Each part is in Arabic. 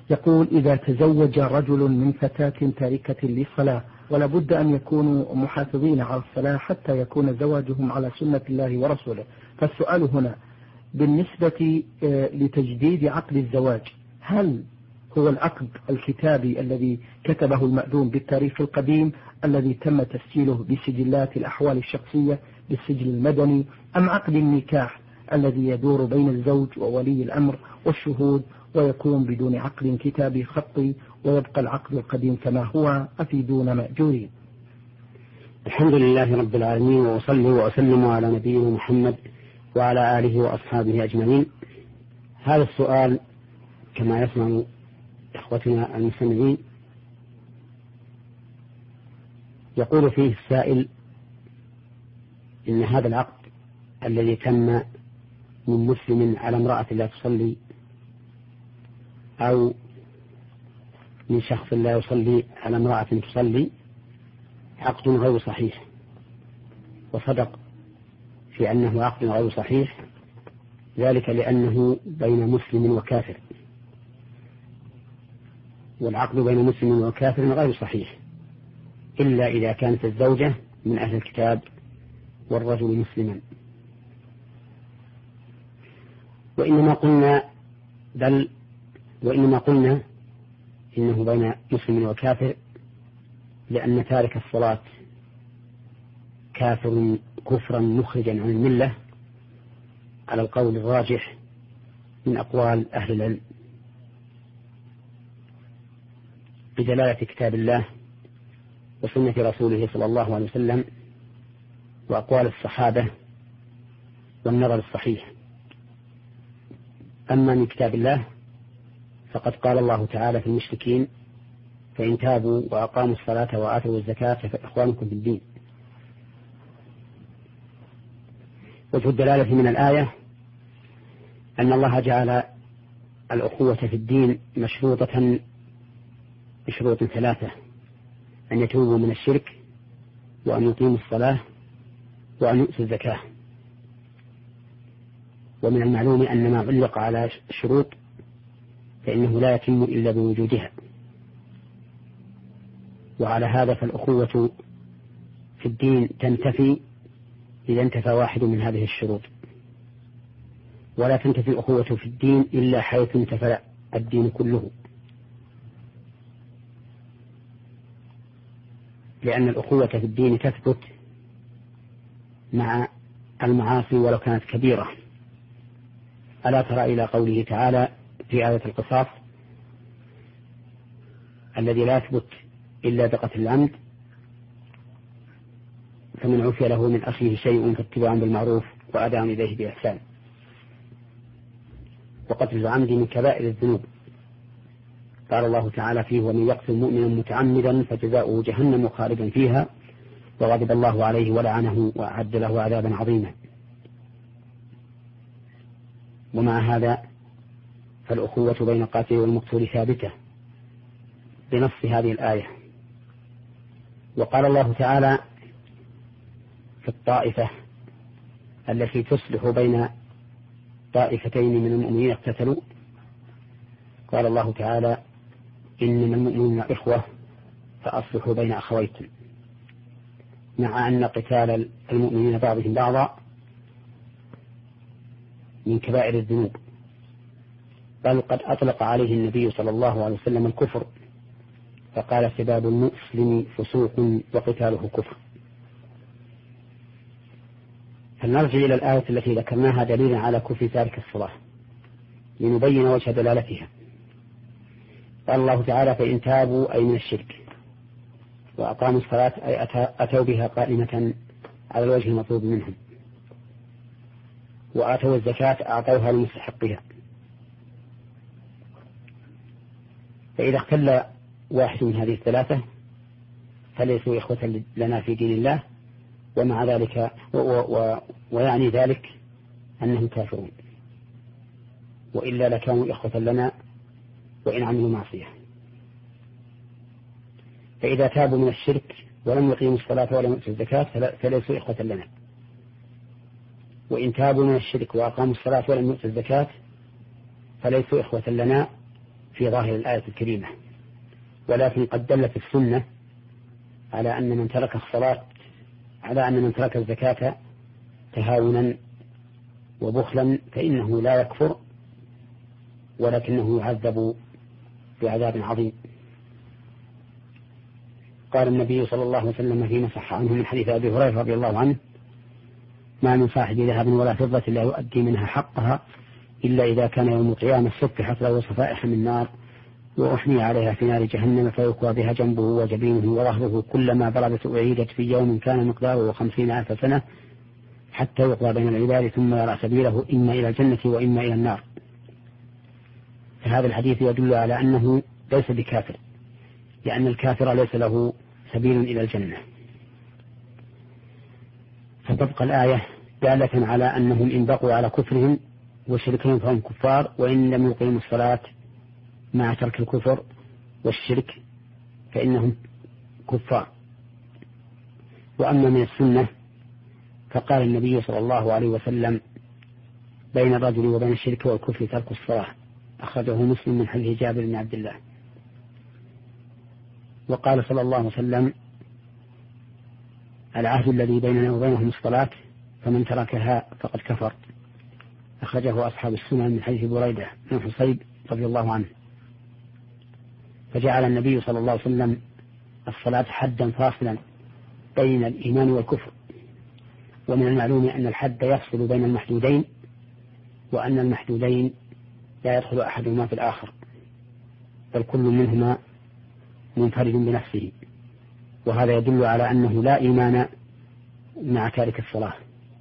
يقول: إذا تزوج رجل من فتاة تاركة للصلاة ولا بد أن يكونوا محافظين على الصلاة حتى يكون زواجهم على سنة الله ورسوله، فالسؤال هنا بالنسبة لتجديد عقد الزواج، هل هو العقد الكتابي الذي كتبه المأذون بالتاريخ القديم الذي تم تسجيله بسجلات الأحوال الشخصية بالسجل المدني، أم عقد النكاح الذي يدور بين الزوج وولي الأمر والشهود ويكون بدون عقد كتابي خطي ويبقى العقد القديم كما هو؟ أفيدون مأجورين. الحمد لله رب العالمين، وأصلي وأسلم على نبينا محمد وعلى آله وأصحابه أجمعين. هذا السؤال كما يسمع إخوتنا المستمعين يقول فيه السائل إن هذا العقد الذي تم من مسلم على امرأة لا تصلي أو من شخص لا يصلي على امرأة تصلي عقد غير صحيح، وصدق في أنه عقد غير صحيح، ذلك لأنه بين مسلم وكافر، والعقد بين مسلم وكافر غير صحيح إلا إذا كانت الزوجة من أهل الكتاب والرجل مسلما. وإنما قلنا إنه بين مسلم وكافر لأن تارك الصلاة كافر كفرا مخرجا عن الملة على القول الراجح من أقوال أهل العلم بدلالة كتاب الله وسنة رسوله صلى الله عليه وسلم وأقوال الصحابة والنظر الصحيح. أما من كتاب الله فقد قال الله تعالى في المشركين: فإن تابوا وأقاموا الصلاة وآتوا الزكاة فإخوانكم في الدين. وجه الدلالة من الآية أن الله جعل الأخوة في الدين مشروطة بشروط ثلاثة: أن يتوبوا من الشرك، وأن يقيموا الصلاة، وأن يؤتوا الزكاة. ومن المعلوم أن ما علق على الشروط فإنه لا يتم إلا بوجودها، وعلى هذا فالأخوة في الدين تنتفي إذا انتفى واحد من هذه الشروط، ولا تنتفي الأخوة في الدين إلا حيث انتفى الدين كله، لأن الأخوة في الدين تثبت مع المعاصي ولو كانت كبيرة. ألا ترى إلى قوله تعالى في آية القصاص: الذي لا يثبت إلا بقتل العمد، فمن عفي له من أخيه شيء فاتباع بالمعروف وأداء إليه بإحسان. وقتل العمد من كبائر الذنوب، قال الله تعالى فيه: ومن يقتل مؤمنا متعمدا فجزاؤه جهنم خالدا فيها وغضب الله عليه ولعنه وأعد له عذابا عظيما. ومع هذا فالأخوة بين القاتل والمقتول ثابتة بنص هذه الآية. وقال الله تعالى في الطائفة التي تصلح بين طائفتين من المؤمنين اقتتلوا، قال الله تعالى: إنما المؤمنون إخوة فأصلحوا بين أخويكم، مع أن قتال المؤمنين بعضهم بعضا من كبائر الذنوب، بل قد أطلق عليه النبي صلى الله عليه وسلم الكفر، فقال: سباب المسلم فسوق وقتاله كفر. فلنرجع إلى الآية التي ذكرناها دليلا على كفر تارك الصلاة لنبين وجه دلالتها. قال الله تعالى: فإن تابوا أي من الشرك وأقاموا الصلاة أي أتوا بها قائمة على الوجه المطلوب منهم، وآتوا الزكاة أعطوها لمستحقها. فإذا اختل واحد من هذه الثلاثة فليسوا إخوة لنا في دين الله، ومع ذلك ويعني ذلك أنهم كافرون، وإلا لكانوا إخوة لنا وإن عملوا معصية. فإذا تابوا من الشرك ولم يقيموا الصلاة ولم يؤتوا الزكاة فليسوا إخوة لنا، وإن تابوا من الشرك وأقاموا الصلاة ولم يؤتوا الزكاة فليسوا إخوة لنا في ظاهر الآية الكريمة، ولكن قد دلت السنة على أن من ترك الصلاة على أن من ترك الزكاة تهاونا وبخلا فإنه لا يكفر، ولكنه يعذب بعذاب عظيم. قال النبي صلى الله عليه وسلم فيما صح عنه من حديث أبي هريرة رضي الله عنه: ما من صاحب ذهب ولا فضة لا يؤدي منها حقها إلا إذا كان يوم القيامة سفحت له صفائح من نار وأحمي عليها في نار جهنم فيكوى بها جنبه وجبينه وظهره كلما بردت أعيدت في يوم كان مقداره 50,000 سنة حتى يقضى بين العباد ثم يرى سبيله إما إلى الجنة وإما إلى النار. فهذا الحديث يدل على أنه ليس بكافر، لأن الكافر ليس له سبيل إلى الجنة. فتبقى الآية دالة على أنهم إن بقوا على كفرهم وشركهم فهم كفار، وإن لم يقيموا الصلاة مع ترك الكفر والشرك فإنهم كفار. وأما من السنة فقال النبي صلى الله عليه وسلم: بين الرجل وبين الشرك والكفر ترك الصلاة، أخرجه مسلم من حديث جابر بن عبد الله. وقال صلى الله عليه وسلم: العهد الذي بيننا وبينهم الصلاة فمن تركها فقد كفر، أخرجه أصحاب السنن من حديث بريدة بن حصيب رضي الله عنه. فجعل النبي صلى الله عليه وسلم الصلاة حدا فاصلا بين الإيمان والكفر. ومن المعلوم أن الحد يفصل بين المحدودين، وأن المحدودين لا يدخل أحدهما في الآخر، بل كل منهما منفرد بنفسه، وهذا يدل على أنه لا إيمان مع تارك الصلاة.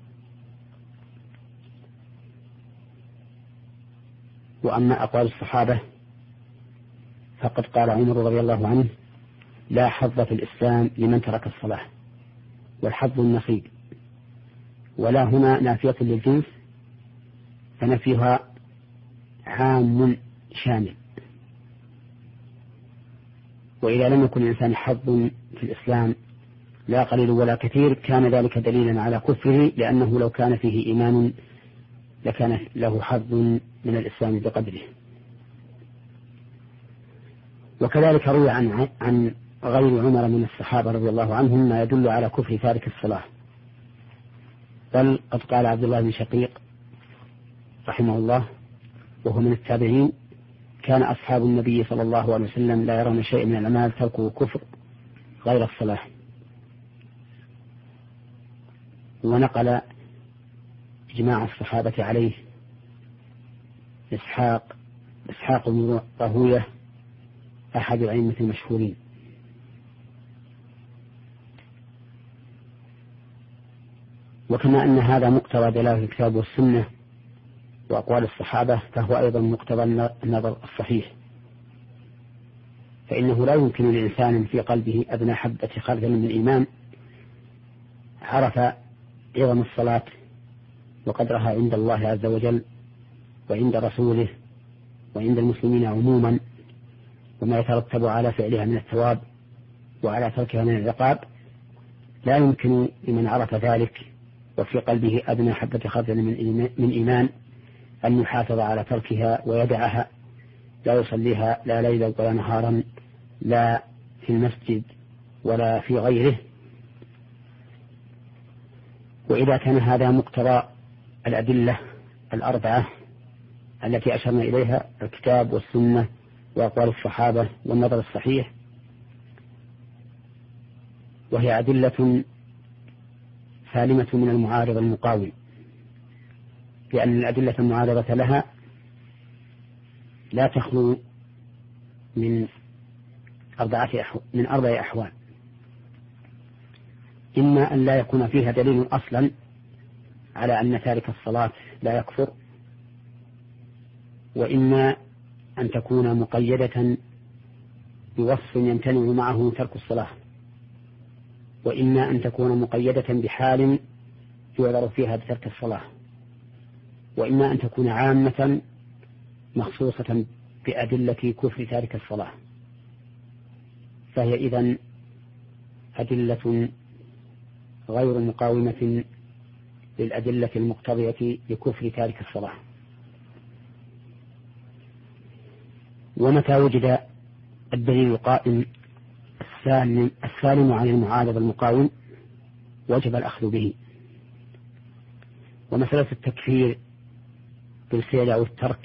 وأما أقوال الصحابة فقد قال عمر رضي الله عنه: لا حظ في الإسلام لمن ترك الصلاة، والحظ النصيب. ولا هنا نافية للجنس، فنفيها عام شامل. وإذا لم يكن الإنسان حظ في الإسلام لا قليل ولا كثير كان ذلك دليلا على كفره، لأنه لو كان فيه إيمان لكان له حظ من الإسلام بقدره. وكذلك روي عن غير عمر من الصحابة رضي الله عنهم ما يدل على كفر تارك الصلاة. بل قد قال عبد الله بن شقيق رحمه الله وهو من التابعين: كان أصحاب النبي صلى الله عليه وسلم لا يرون شيء من الأعمال تركه كفر غير الصلاة. ونقل إجماع الصحابة عليه إسحاق بن راهوية أحد الأئمة المشهورين. وكما أن هذا مقتضى دلالة الكتاب والسنة وأقوال الصحابة، فهو أيضا مقتضى النظر الصحيح، فإنه لا يمكن لإنسان في قلبه أدنى حبة خردل من الإيمان عرف عظم الصلاة وقدرها عند الله عز وجل وعند رسوله وعند المسلمين عموما، وما يترتب على فعلها من الثواب وعلى تركها من العقاب، لا يمكن لمن عرف ذلك وفي قلبه أدنى حبة خردل من إيمان أن يحافظ على تركها ويدعها، لا يصليها لا ليلا ولا نهارا، لا في المسجد ولا في غيره. وإذا كان هذا مقتضى الأدلة الأربعة التي أشرنا إليها، الكتاب والسنة وأقوال الصحابة والنظر الصحيح، وهي أدلة سالمة من المعارض المقاوم، لأن الأدلة المعارضة لها لا تخلو من أربع أحوال: إما أن لا يكون فيها دليل أصلا على أن تارك الصلاة لا يكفر، وإما أن تكون مقيدة بوصف يمتنع معه ترك الصلاة، وإما أن تكون مقيدة بحال يعذر فيها بترك الصلاة، وإما أن تكون عامة مخصوصة بأدلة كفر تارك الصلاة. فهي إذن أدلة غير مقاومة للأدلة المقتضية لكفر تارك الصلاة. ومتى وجد الدليل القائم السالم عن المعارض المقاوم وجب الأخذ به. ومسألة التكفير بالفعل أو الترك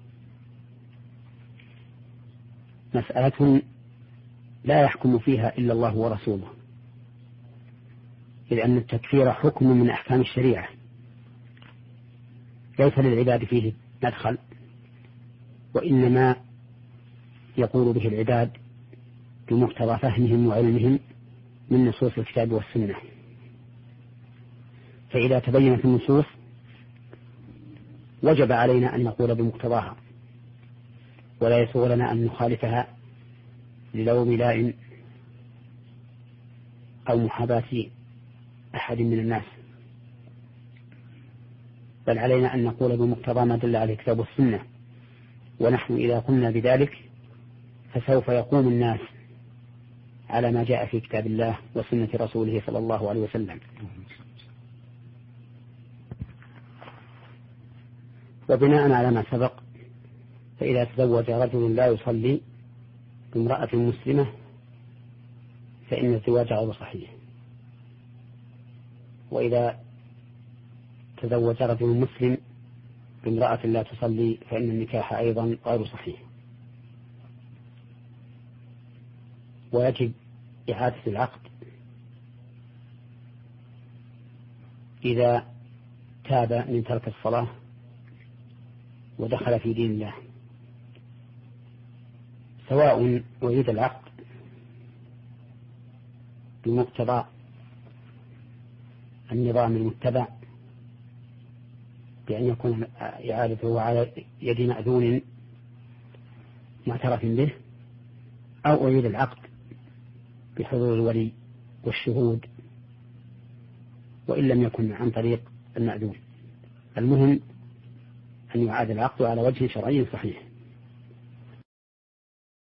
مسألة لا يحكم فيها إلا الله ورسوله، إذ أن التكفير حكم من أحكام الشريعة ليس للعباد فيه مدخل، وإنما يقول به العباد بمقتضى فهمهم وعلمهم من نصوص الكتاب والسنة. فإذا تبينت النصوص وجب علينا أن نقول بمقتضاها، ولا يسوغ لنا أن نخالفها للوم لائم أو محاباة أحد من الناس، بل علينا أن نقول بمقتضى ما دل عليه الكتاب والسنة. ونحن إذا قلنا بذلك فسوف يقوم الناس على ما جاء في كتاب الله وسنة رسوله صلى الله عليه وسلم. وبناء على ما سبق، فإذا تزوج رجل لا يصلي بامرأة مسلمة فإن الزواج غير صحيح، وإذا تزوج رجل مسلم بامرأة لا تصلي فإن النكاح أيضا غير صحيح. ويجب إعادة العقد إذا تاب من ترك الصلاة ودخل في دين الله، سواء أعيد العقد بمقتضى النظام المتبع بأن يكون إعادته على يد مأذون معترف به، أو أعيد العقد بحضور الولي والشهود وإن لم يكن عن طريق المأذون. المهم أن يعاد العقد على وجه شرعي صحيح.